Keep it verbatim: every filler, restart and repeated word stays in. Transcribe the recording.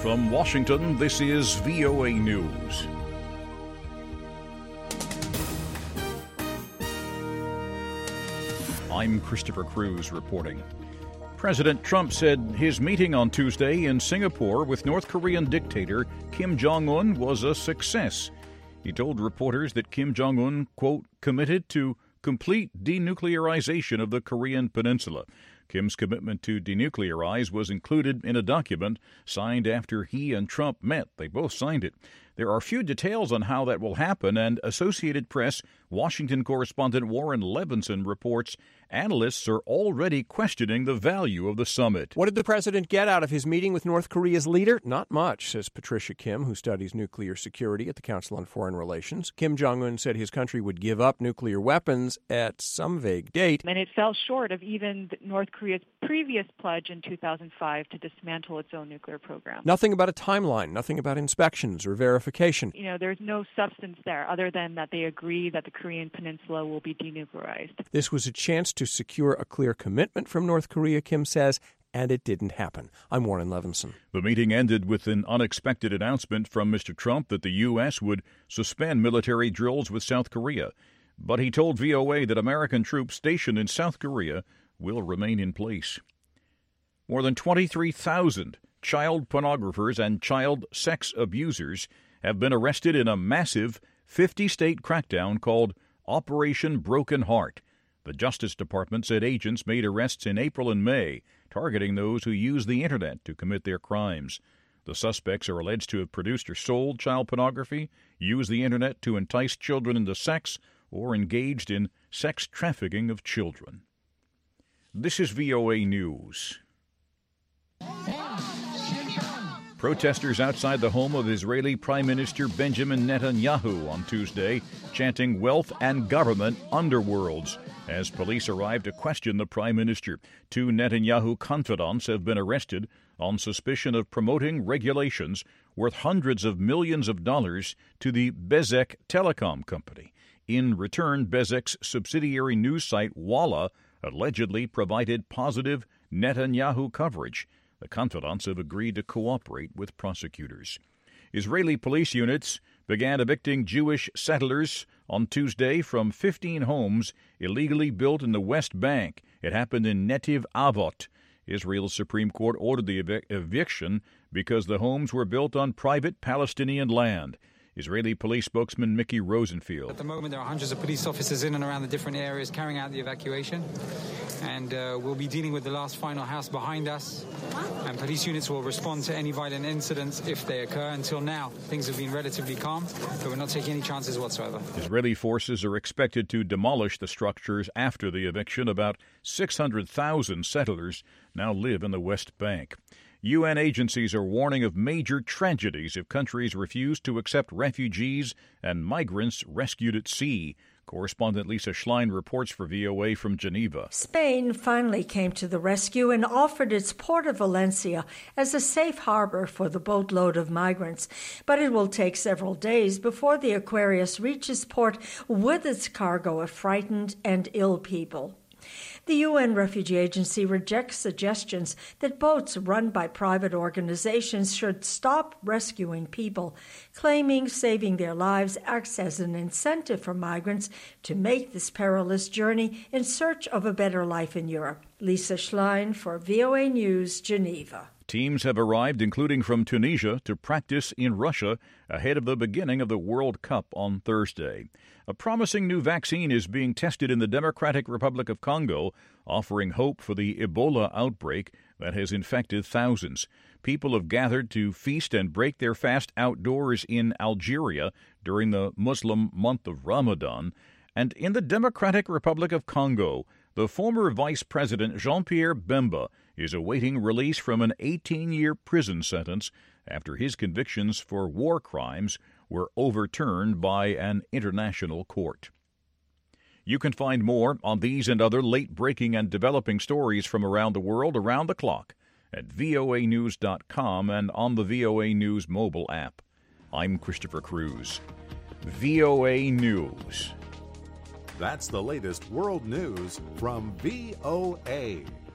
From Washington, this is V O A News. I'm Christopher Cruz reporting. President Trump said his meeting on Tuesday in Singapore with North Korean dictator Kim Jong-un was a success. He told reporters that Kim Jong-un, quote, committed to complete denuclearization of the Korean peninsula. Kim's commitment to denuclearize was included in a document signed after he and Trump met. They both signed it. There are few details on how that will happen, and Associated Press Washington correspondent Warren Levinson reports analysts are already questioning the value of the summit. What did the president get out of his meeting with North Korea's leader? Not much, says Patricia Kim, who studies nuclear security at the Council on Foreign Relations. Kim Jong-un said his country would give up nuclear weapons at some vague date. And it fell short of even North Korea's previous pledge in two thousand five to dismantle its own nuclear program. Nothing about a timeline, nothing about inspections or verification. You know, there's no substance there other than that they agree that the Korean peninsula will be denuclearized. This was a chance to secure a clear commitment from North Korea, Kim says, and it didn't happen. I'm Warren Levinson. The meeting ended with an unexpected announcement from Mister Trump that the U S would suspend military drills with South Korea. But he told V O A that American troops stationed in South Korea will remain in place. More than twenty-three thousand child pornographers and child sex abusers have been arrested in a massive fifty-state crackdown called Operation Broken Heart. The Justice Department said agents made arrests in April and May, targeting those who use the Internet to commit their crimes. The suspects are alleged to have produced or sold child pornography, used the Internet to entice children into sex, or engaged in sex trafficking of children. This is V O A News. Protesters outside the home of Israeli Prime Minister Benjamin Netanyahu on Tuesday chanting wealth and government underworlds as police arrived to question the prime minister. Two Netanyahu confidants have been arrested on suspicion of promoting regulations worth hundreds of millions of dollars to the Bezeq telecom company. In return, Bezeq's subsidiary news site Walla allegedly provided positive Netanyahu coverage. The confidants have agreed to cooperate with prosecutors. Israeli police units began evicting Jewish settlers on Tuesday from fifteen homes illegally built in the West Bank. It happened in Netiv Avot. Israel's Supreme Court ordered the evic- eviction because the homes were built on private Palestinian land. Israeli police spokesman Mickey Rosenfield. At the moment, there are hundreds of police officers in and around the different areas carrying out the evacuation. And uh, we'll be dealing with the last final house behind us. And police units will respond to any violent incidents if they occur. Until now, things have been relatively calm, but we're not taking any chances whatsoever. Israeli forces are expected to demolish the structures after the eviction. About six hundred thousand settlers now live in the West Bank. U N agencies are warning of major tragedies if countries refuse to accept refugees and migrants rescued at sea. Correspondent Lisa Schlein reports for V O A from Geneva. Spain finally came to the rescue and offered its port of Valencia as a safe harbor for the boatload of migrants. But it will take several days before the Aquarius reaches port with its cargo of frightened and ill people. The U N Refugee Agency rejects suggestions that boats run by private organizations should stop rescuing people, claiming saving their lives acts as an incentive for migrants to make this perilous journey in search of a better life in Europe. Lisa Schlein for V O A News, Geneva. Teams have arrived, including from Tunisia, to practice in Russia ahead of the beginning of the World Cup on Thursday. A promising new vaccine is being tested in the Democratic Republic of Congo, offering hope for the Ebola outbreak that has infected thousands. People have gathered to feast and break their fast outdoors in Algeria during the Muslim month of Ramadan. And in the Democratic Republic of Congo, the former Vice President Jean-Pierre Bemba is awaiting release from an eighteen-year prison sentence after his convictions for war crimes were overturned by an international court. You can find more on these and other late-breaking and developing stories from around the world around the clock at V O A news dot com and on the V O A News mobile app. I'm Christopher Cruz. V O A News. That's the latest world news from V O A.